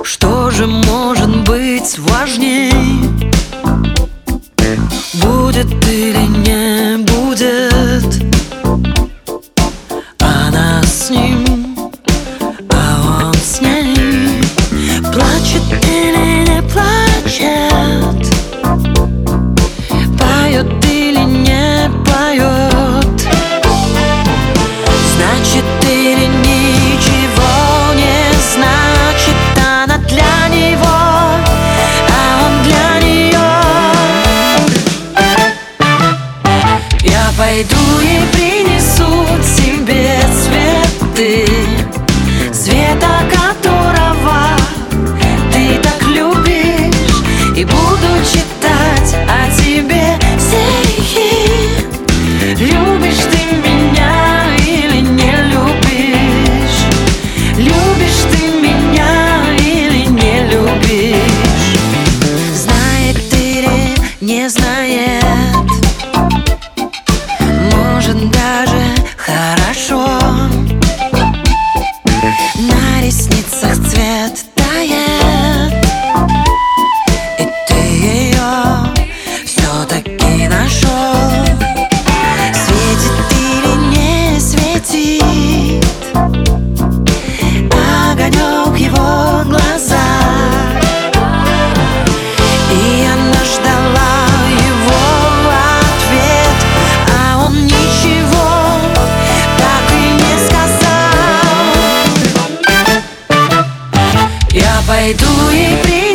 Что же может быть важней? Будет или не будет она с ним, а он с ней? Плачет или не плачет? Поет или не поет? Значит или ничего не значит? Она для него, а он для нее. Я пойду и принесу тебе цветы, цвета которого ты так любишь, и буду читать о тебе стихи. Любишь ты меня или не любишь? Любишь ты меня или не любишь? Знает или не знает? Может, даже хорошо. На ресницах цвет тает, и ты ее все-таки нашел. Светит или не светит огонек его глаза, и она ждала его ответ, а он ничего так и не сказал. Я пойду и